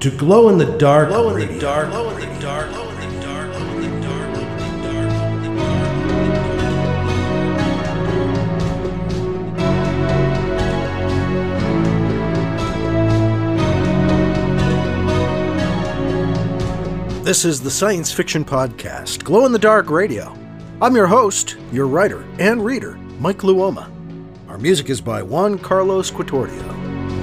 to Glow in the Dark Radio. Glow in the dark, glow in the dark, glow in the dark, glow in the dark, glow in the dark, glow in the dark. This is the science fiction podcast, Glow in the Dark Radio. I'm your host, your writer and reader, Mike Luoma. Our music is by Juan Carlos Quatordio.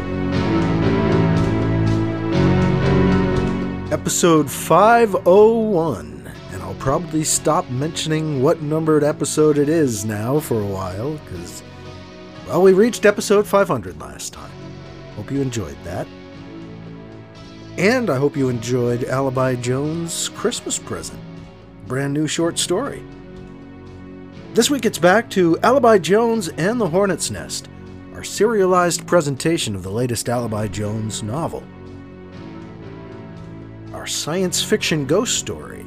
Episode 501, and I'll probably stop mentioning what numbered episode it is now for a while, because, well, we reached episode 500 last time. Hope you enjoyed that. And I hope you enjoyed Alibi Jones' Christmas Present, brand new short story. This week it's back to Alibi Jones and the Hornet's Nest, our serialized presentation of the latest Alibi Jones novel. Our science fiction ghost story.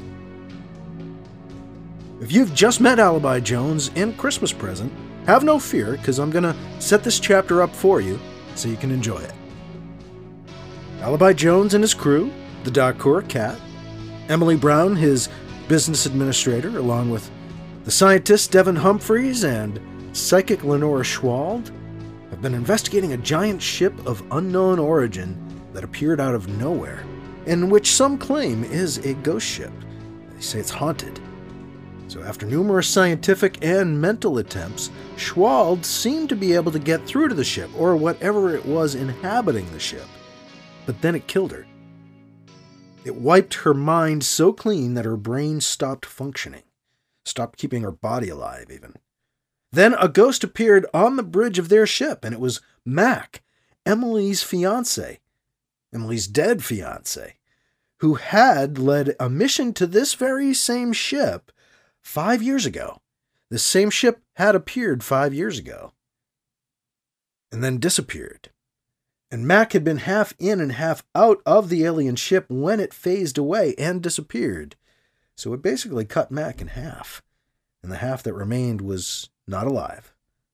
If you've just met Alibi Jones and Christmas Present, have no fear, because I'm going to set this chapter up for you so you can enjoy it. Alibi Jones and his crew, the Dacor cat, Emily Brown, his business administrator, along with the scientist Devin Humphreys and psychic Lenora Schwald, have been investigating a giant ship of unknown origin that appeared out of nowhere, and which some claim is a ghost ship. They say it's haunted. So after numerous scientific and mental attempts, Schwald seemed to be able to get through to the ship, or whatever it was inhabiting the ship. But then it killed her. It wiped her mind so clean that her brain stopped functioning. Stopped keeping her body alive, even. Then a ghost appeared on the bridge of their ship, and it was Mac, Emily's fiancé. Emily's dead fiancé, who had led a mission to this very same ship 5 years ago. The same ship had appeared 5 years ago, and then disappeared. And Mac had been half in and half out of the alien ship when it phased away and disappeared. So it basically cut Mac in half, and the half that remained was not alive.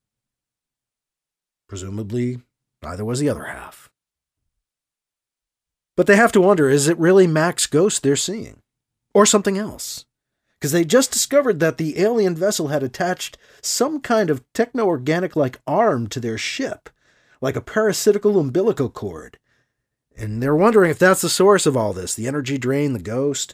Presumably, neither was the other half. But they have to wonder, is it really Mac's ghost they're seeing? Or something else? Because they just discovered that the alien vessel had attached some kind of techno-organic-like arm to their ship, like a parasitical umbilical cord. And they're wondering if that's the source of all this, the energy drain, the ghost.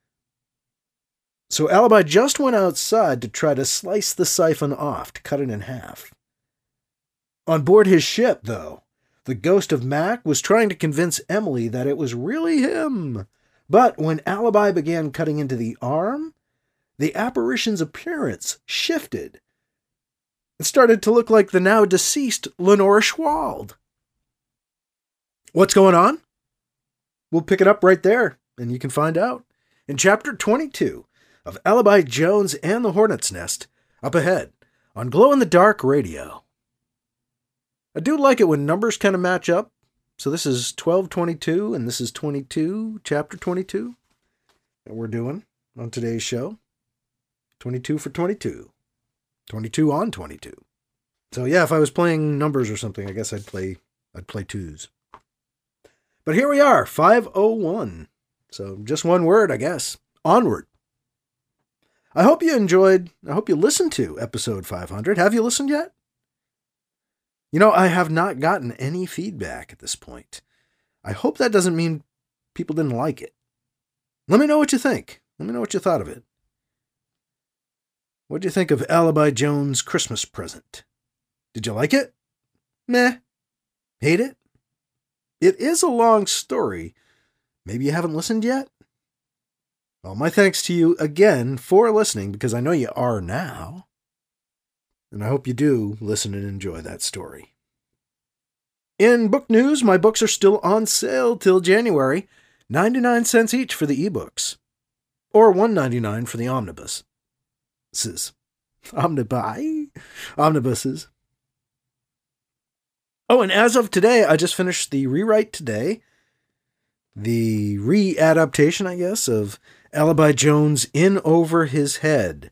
So Alibi just went outside to try to slice the siphon off, to cut it in half. On board his ship, though, the ghost of Mac was trying to convince Emily that it was really him. But when Alibi began cutting into the arm, the apparition's appearance shifted. It started to look like the now deceased Lenora Schwald. What's going on? We'll pick it up right there, and you can find out in Chapter 22 of Alibi Jones and the Hornet's Nest, up ahead on Glow in the Dark Radio. I do like it when numbers kind of match up. So this is 1222, and this is 22, Chapter 22, that we're doing on today's show. 22 for 22. 22 on 22. So yeah, if I was playing numbers or something, I guess I'd play twos. But here we are, 501. So just one word, I guess. Onward. I hope you listened to episode 500. Have you listened yet? You know, I have not gotten any feedback at this point. I hope that doesn't mean people didn't like it. Let me know what you think. Let me know what you thought of it. What did you think of Alibi Jones' Christmas Present? Did you like it? Meh. Hate it? It is a long story. Maybe you haven't listened yet? Well, my thanks to you again for listening, because I know you are now. And I hope you do listen and enjoy that story. In book news, my books are still on sale till January. 99 cents each for the ebooks. Or $1.99 for the omnibuses. Omnibuses. Oh, and as of today, I just finished the rewrite today. The re-adaptation, I guess, of Alibi Jones' In Over His Head.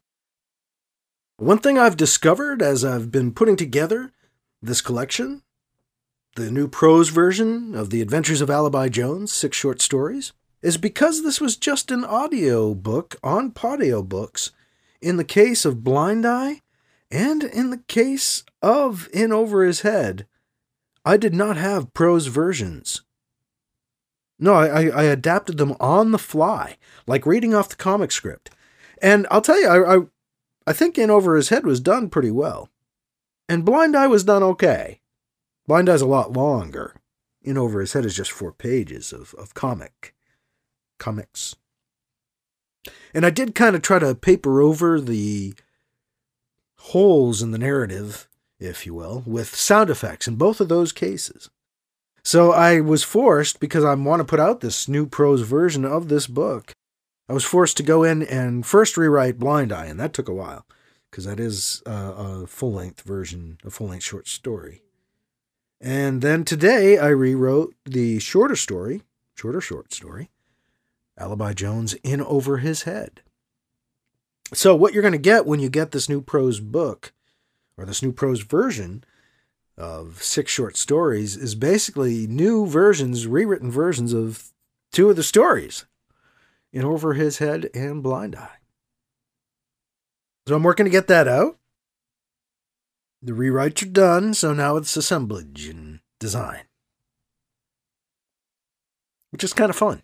One thing I've discovered as I've been putting together this collection the new prose version of The Adventures of Alibi Jones, 6 short stories, is because this was just an audio book on Podio Books in the case of Blind Eye and in the case of In Over His Head. I did not have prose versions. No, I adapted them on the fly, like reading off the comic script. And I'll tell you, I think In Over His Head was done pretty well. And Blind Eye was done okay. Blind Eye's a lot longer. In Over His Head is just 4 pages of comics. And I did kind of try to paper over the holes in the narrative, if you will, with sound effects in both of those cases. So I was forced, because I want to put out this new prose version of this book, I was forced to go in and first rewrite Blind Eye, and that took a while, because that is a full-length version, a full-length short story. And then today I rewrote the shorter short story, Alibi Jones In Over His Head. So what you're going to get when you get this new prose book, or this new prose version of 6 short stories, is basically new versions, rewritten versions of 2 of the stories, In Over His Head and Blind Eye. So I'm working to get that out. The rewrites are done, so now it's assemblage and design, which is kind of fun.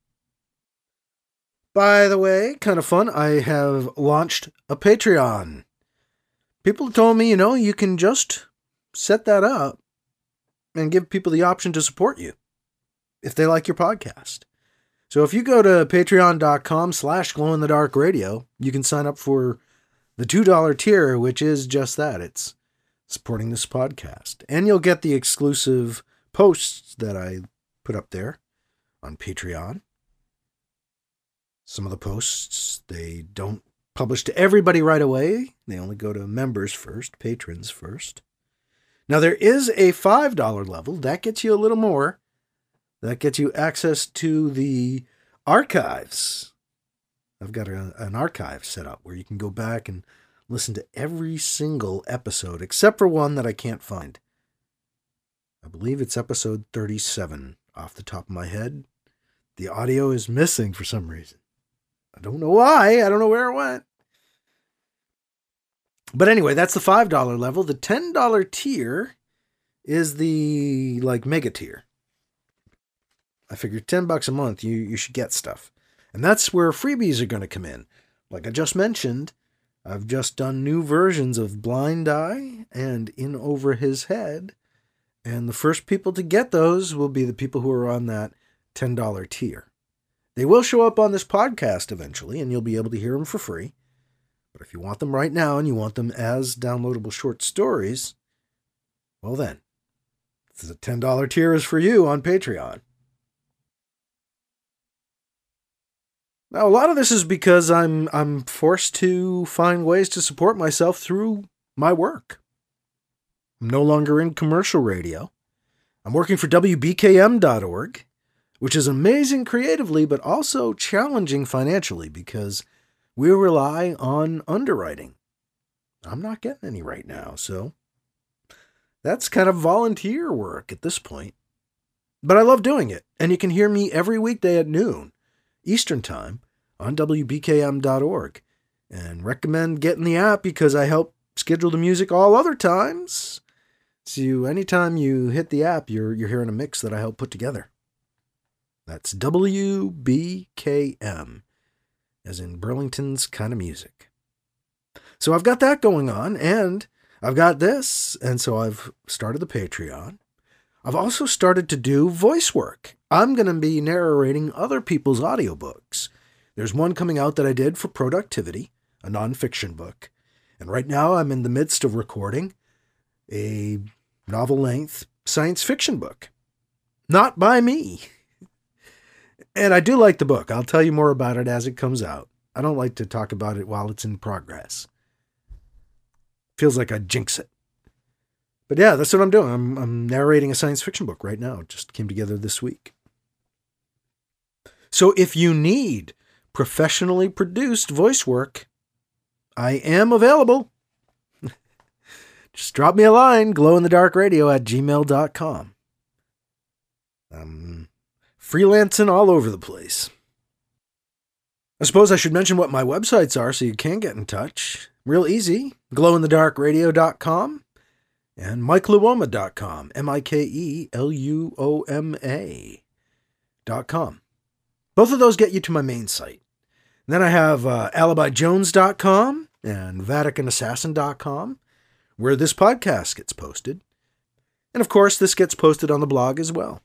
By the way, kind of fun, I have launched a Patreon. People told me, you can just set that up and give people the option to support you if they like your podcast. So if you go to patreon.com/glowinthedarkradio, you can sign up for the $2 tier, which is just that. It's supporting this podcast. And you'll get the exclusive posts that I put up there on Patreon. Some of the posts, they don't publish to everybody right away. They only go to members first, patrons first. Now, there is a $5 level. That gets you a little more. That gets you access to the archives. I've got an archive set up where you can go back and listen to every single episode, except for one that I can't find. I believe it's episode 37 off the top of my head. The audio is missing for some reason. I don't know why. I don't know where it went. But anyway, that's the $5 level. The $10 tier is the mega tier. I figured $10 a month, you should get stuff. And that's where freebies are going to come in. Like I just mentioned, I've just done new versions of Blind Eye and In Over His Head. And the first people to get those will be the people who are on that $10 tier. They will show up on this podcast eventually, and you'll be able to hear them for free. But if you want them right now and you want them as downloadable short stories, well then, the $10 tier is for you on Patreon. Now, a lot of this is because I'm forced to find ways to support myself through my work. I'm no longer in commercial radio. I'm working for WBKM.org, which is amazing creatively, but also challenging financially because we rely on underwriting. I'm not getting any right now, so that's kind of volunteer work at this point. But I love doing it, and you can hear me every weekday at noon Eastern Time on WBKM.org. And recommend getting the app because I help schedule the music all other times. So anytime you hit the app, you're hearing a mix that I help put together. That's WBKM, as in Burlington's kind of music. So I've got that going on, and I've got this, and so I've started the Patreon. I've also started to do voice work. I'm going to be narrating other people's audiobooks. There's one coming out that I did for Productivity, a nonfiction book. And right now I'm in the midst of recording a novel-length science fiction book. Not by me. And I do like the book. I'll tell you more about it as it comes out. I don't like to talk about it while it's in progress. Feels like I'd jinx it. But yeah, that's what I'm doing. I'm narrating a science fiction book right now. It just came together this week. So if you need professionally produced voice work, I am available. Just drop me a line, glowinthedarkradio@gmail.com. I'm freelancing all over the place. I suppose I should mention what my websites are so you can get in touch. Real easy. glowinthedarkradio.com and mikeluoma.com. mikeluoma.com. Both of those get you to my main site. And then I have alibijones.com and vaticanassassin.com, where this podcast gets posted. And of course, this gets posted on the blog as well.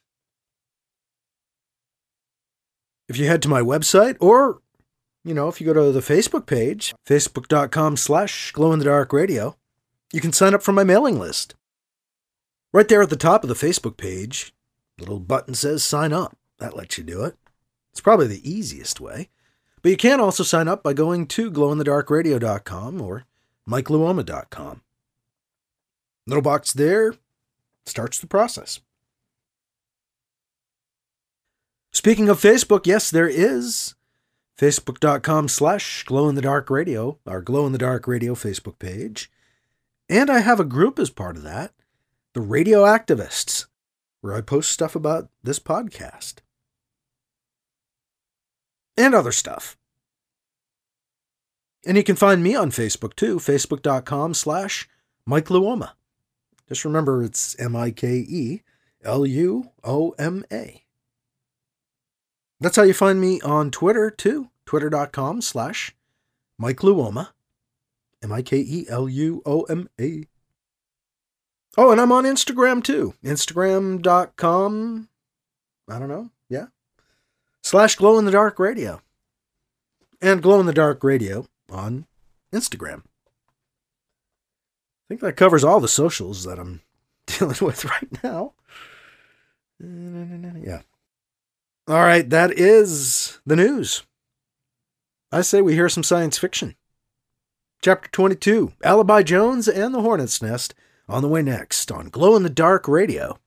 If you head to my website, or, if you go to the Facebook page, facebook.com/glowinthedarkradio, you can sign up for my mailing list. Right there at the top of the Facebook page, a little button says sign up. That lets you do it. It's probably the easiest way. But you can also sign up by going to glowinthedarkradio.com or mikeluoma.com. Little box there starts the process. Speaking of Facebook, yes, there is facebook.com/glowinthedarkradio, our Glow in the Dark Radio Facebook page. And I have a group as part of that, the Radio Activists, where I post stuff about this podcast. And other stuff. And you can find me on Facebook too, facebook.com/mikeluoma. Just remember it's MikeLuoma. That's how you find me on Twitter too, twitter.com/mikeluoma. MikeLuoma. Oh, and I'm on Instagram too. Instagram.com, /glowinthedarkradio. And Glow in the Dark Radio on Instagram. I think that covers all the socials that I'm dealing with right now. Yeah. All right, that is the news. I say we hear some science fiction. Chapter 22, Alibi Jones and the Hornet's Nest, on the way next on Glow in the Dark Radio.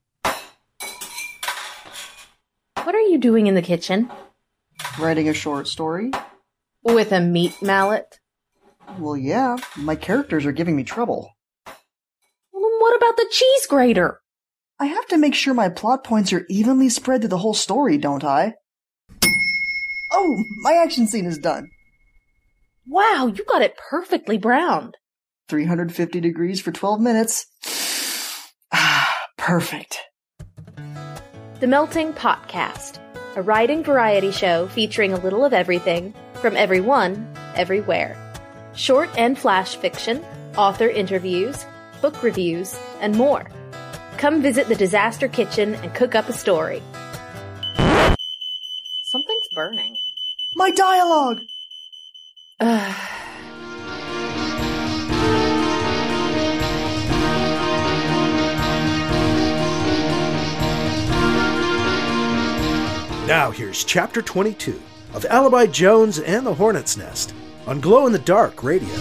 What are you doing in the kitchen? Writing a short story? With a meat mallet? Well, yeah. My characters are giving me trouble. Well, then what about the cheese grater? I have to make sure my plot points are evenly spread through the whole story, don't I? Oh, my action scene is done. Wow, you got it perfectly browned. 350 degrees for 12 minutes. Ah, perfect. The Melting Potcast, a writing variety show featuring a little of everything, from everyone, everywhere. Short and flash fiction, author interviews, book reviews, and more. Come visit the Disaster Kitchen and cook up a story. Something's burning. My dialogue! Now here's Chapter 22 of Alibi Jones and the Hornet's Nest on Glow in the Dark Radio.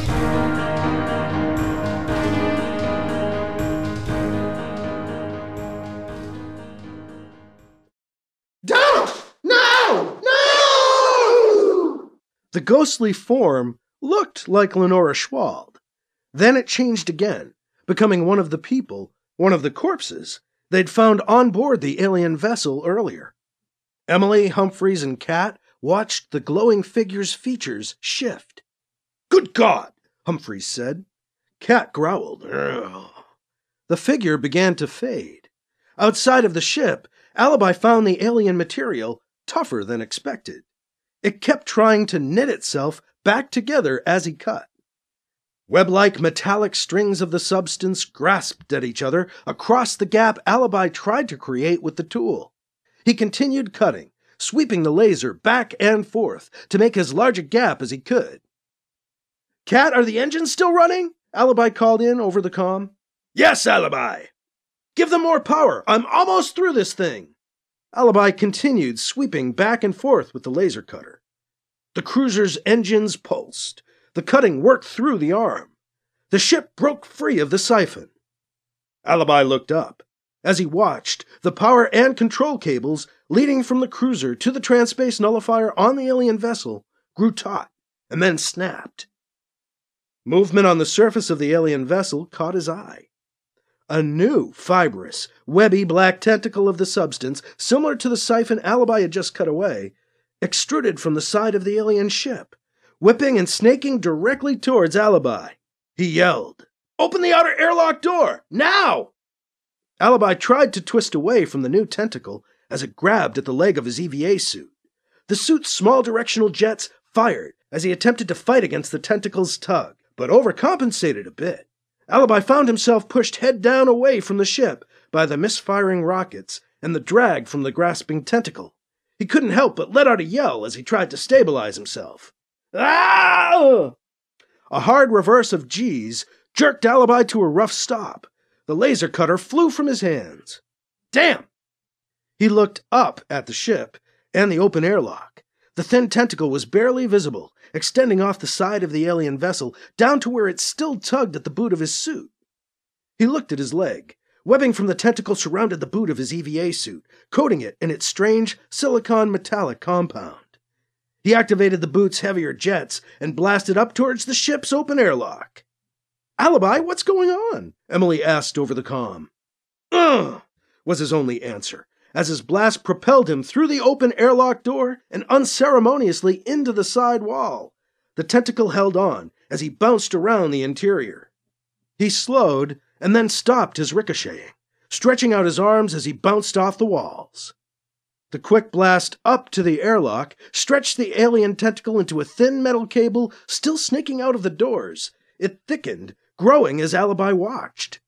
Don't! No! No! The ghostly form looked like Lenora Schwald. Then it changed again, becoming one of the people, one of the corpses, they'd found on board the alien vessel earlier. Emily, Humphreys, and Kat watched the glowing figure's features shift. "Good God!" Humphreys said. Kat growled. "Ugh." The figure began to fade. Outside of the ship, Alibi found the alien material tougher than expected. It kept trying to knit itself back together as he cut. Web-like metallic strings of the substance grasped at each other across the gap Alibi tried to create with the tool. He continued cutting, sweeping the laser back and forth to make as large a gap as he could. "Kat, are the engines still running?" Alibi called in over the comm. "Yes, Alibi." "Give them more power. I'm almost through this thing." Alibi continued sweeping back and forth with the laser cutter. The cruiser's engines pulsed. The cutting worked through the arm. The ship broke free of the siphon. Alibi looked up. As he watched, the power and control cables leading from the cruiser to the transspace nullifier on the alien vessel grew taut and then snapped. Movement on the surface of the alien vessel caught his eye. A new, fibrous, webby black tentacle of the substance, similar to the siphon Alibi had just cut away, extruded from the side of the alien ship, whipping and snaking directly towards Alibi. He yelled, "Open the outer airlock door! Now!" Alibi tried to twist away from the new tentacle as it grabbed at the leg of his EVA suit. The suit's small directional jets fired as he attempted to fight against the tentacle's tug, but overcompensated a bit. Alibi found himself pushed head down away from the ship by the misfiring rockets and the drag from the grasping tentacle. He couldn't help but let out a yell as he tried to stabilize himself. Ah! A hard reverse of G's jerked Alibi to a rough stop. The laser cutter flew from his hands. Damn! He looked up at the ship and the open airlock. The thin tentacle was barely visible, extending off the side of the alien vessel down to where it still tugged at the boot of his suit. He looked at his leg. Webbing from the tentacle surrounded the boot of his EVA suit, coating it in its strange silicon metallic compound. He activated the boot's heavier jets and blasted up towards the ship's open airlock. "Alibi, what's going on?" Emily asked over the comm. "Ugh!" was his only answer, as his blast propelled him through the open airlock door and unceremoniously into the side wall. The tentacle held on as he bounced around the interior. He slowed and then stopped his ricocheting, stretching out his arms as he bounced off the walls. The quick blast up to the airlock stretched the alien tentacle into a thin metal cable still snaking out of the doors. It thickened, growing as Alibi watched.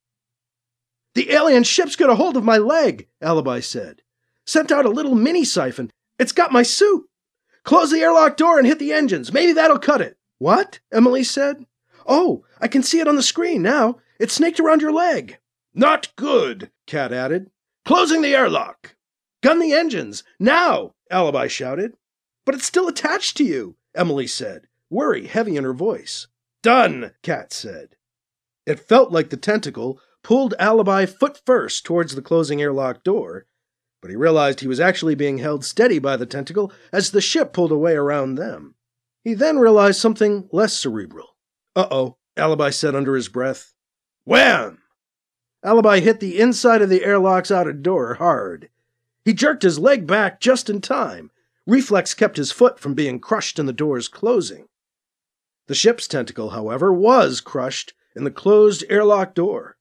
"The alien ship's got a hold of my leg," Alibi said. "Sent out a little mini-siphon. It's got my suit. Close the airlock door and hit the engines. Maybe that'll cut it." "What?" Emily said. "Oh, I can see it on the screen now. It's snaked around your leg." "Not good," Cat added. "Closing the airlock." "Gun the engines, now!" Alibi shouted. "But it's still attached to you," Emily said, worry heavy in her voice. "Done," Cat said. It felt like the tentacle pulled Alibi foot first towards the closing airlock door, but he realized he was actually being held steady by the tentacle as the ship pulled away around them. He then realized something less cerebral. "Uh-oh," Alibi said under his breath. Wham! Alibi hit the inside of the airlock's outer door hard. He jerked his leg back just in time. Reflex kept his foot from being crushed in the door's closing. The ship's tentacle, however, was crushed in the closed airlock door.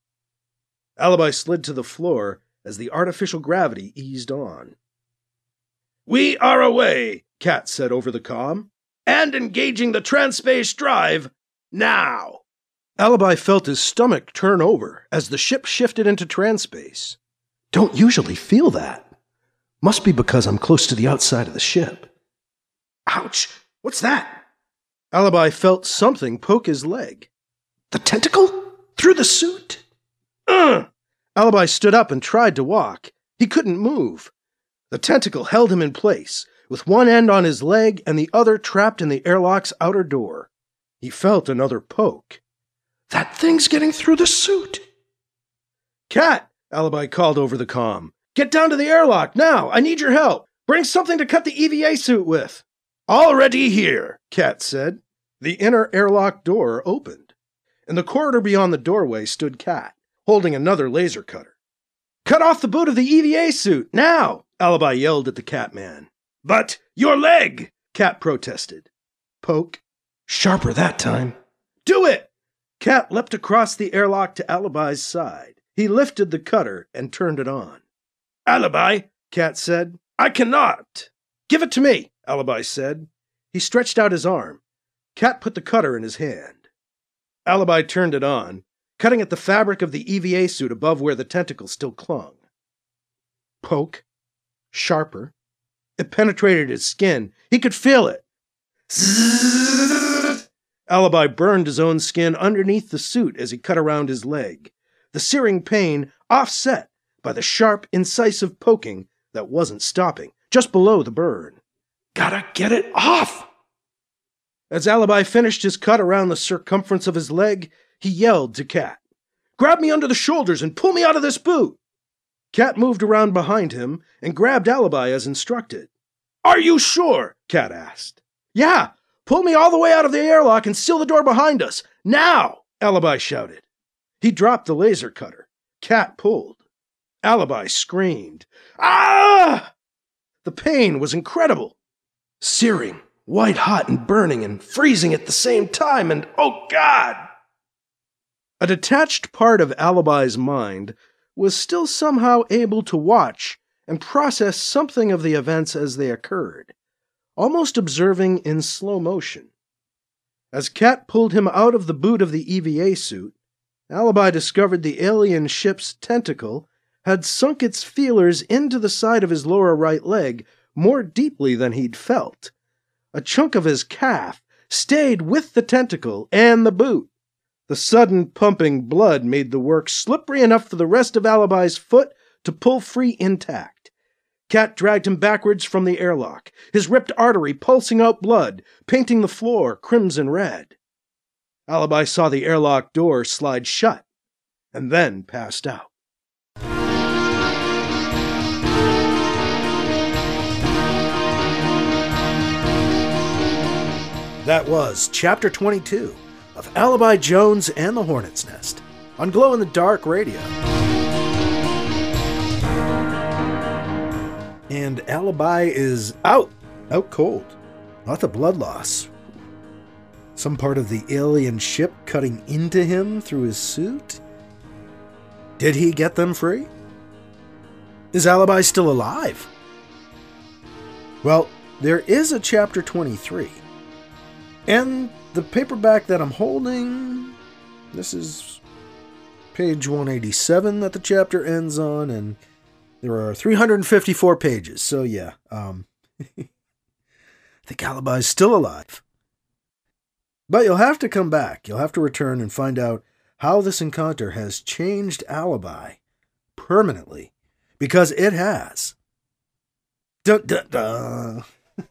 Alibi slid to the floor as the artificial gravity eased on. "We are away," Cat said over the comm, "and engaging the transspace drive now." Alibi felt his stomach turn over as the ship shifted into transspace. "Don't usually feel that. Must be because I'm close to the outside of the ship." "Ouch! What's that?" Alibi felt something poke his leg. "The tentacle? Through the suit?" Alibi stood up and tried to walk. He couldn't move. The tentacle held him in place, with one end on his leg and the other trapped in the airlock's outer door. He felt another poke. "That thing's getting through the suit." "Cat," Alibi called over the comm. "Get down to the airlock, now! I need your help! Bring something to cut the EVA suit with!" "Already here," Cat said. The inner airlock door opened. In the corridor beyond the doorway stood Cat, holding another laser cutter. "Cut off the boot of the EVA suit, now!" Alibi yelled at the Cat man. "But your leg!" Cat protested. Poke. Sharper that time. "Do it!" Cat leapt across the airlock to Alibi's side. He lifted the cutter and turned it on. "Alibi," Cat said, "I cannot." "Give it to me," Alibi said. He stretched out his arm. Cat put the cutter in his hand. Alibi turned it on, cutting at the fabric of the EVA suit above where the tentacle still clung. Poke. Sharper. It penetrated his skin. He could feel it. Zzzz. Alibi burned his own skin underneath the suit as he cut around his leg, the searing pain offset by the sharp, incisive poking that wasn't stopping, just below the burn. "Gotta get it off!" As Alibi finished his cut around the circumference of his leg, he yelled to Cat, "Grab me under the shoulders and pull me out of this boot!" Cat moved around behind him and grabbed Alibi as instructed. "Are you sure?" Cat asked. "Yeah! Pull me all the way out of the airlock and seal the door behind us! Now!" Alibi shouted. He dropped the laser cutter. Cat pulled. Alibi screamed. Ah! The pain was incredible. Searing, white-hot and burning and freezing at the same time, and oh God! A detached part of Alibi's mind was still somehow able to watch and process something of the events as they occurred, almost observing in slow motion. As Cat pulled him out of the boot of the EVA suit, Alibi discovered the alien ship's tentacle had sunk its feelers into the side of his lower right leg more deeply than he'd felt. A chunk of his calf stayed with the tentacle and the boot. The sudden pumping blood made the work slippery enough for the rest of Alibi's foot to pull free intact. Cat dragged him backwards from the airlock, his ripped artery pulsing out blood, painting the floor crimson red. Alibi saw the airlock door slide shut, and then passed out. That was Chapter 22 of Alibi Jones and the Hornet's Nest on Glow in the Dark Radio. And Alibi is out cold. Lots of blood loss. Some part of the alien ship cutting into him through his suit? Did he get them free? Is Alibi still alive? Well, there is a Chapter 23. And the paperback that I'm holding, this is page 187 that the chapter ends on, and there are 354 pages. So yeah, I think Alibi's still alive. But you'll have to come back. You'll have to return and find out how this encounter has changed Alibi permanently. Because it has. Dun, dun, dun.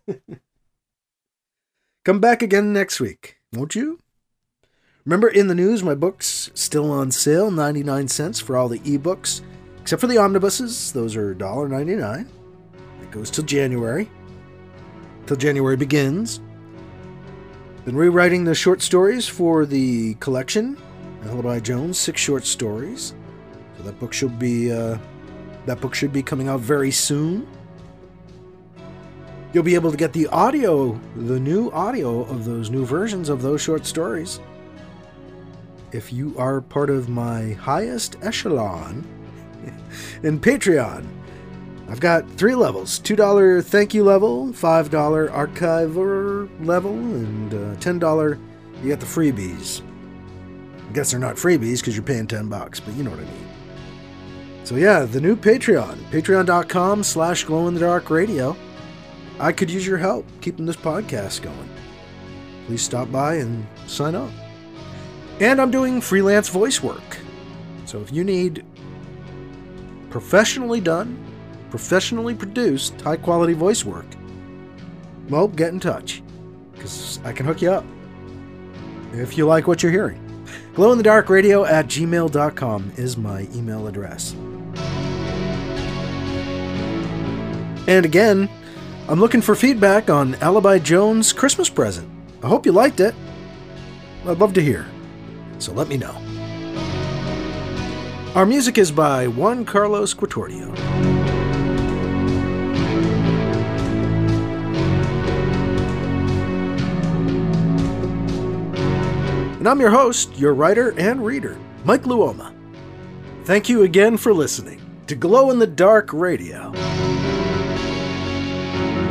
Come back again next week, won't you? Remember, in the news, my book's still on sale, 99 cents for all the ebooks, except for the omnibuses. Those are $1.99. It goes till January. Till January begins. Been rewriting the short stories for the collection, Alibi Jones, 6 short stories. So that book should be coming out very soon. You'll be able to get the new audio of those new versions of those short stories if you are part of my highest echelon in Patreon. I've got 3 levels: $2 thank you level, $5 archiver level, and $10 you get the freebies. I guess they're not freebies because you're paying $10, but you know what I mean. So yeah, the new Patreon, patreon.com/glowinthedarkradio. I could use your help keeping this podcast going. Please stop by and sign up. And I'm doing freelance voice work. So if you need professionally done, professionally produced, high-quality voice work, well, get in touch, because I can hook you up if you like what you're hearing. glowinthedarkradio@gmail.com is my email address. And again, I'm looking for feedback on Alibi Jones' Christmas present. I hope you liked it. I'd love to hear, so let me know. Our music is by Juan Carlos Quatordio. And I'm your host, your writer and reader, Mike Luoma. Thank you again for listening to Glow in the Dark Radio.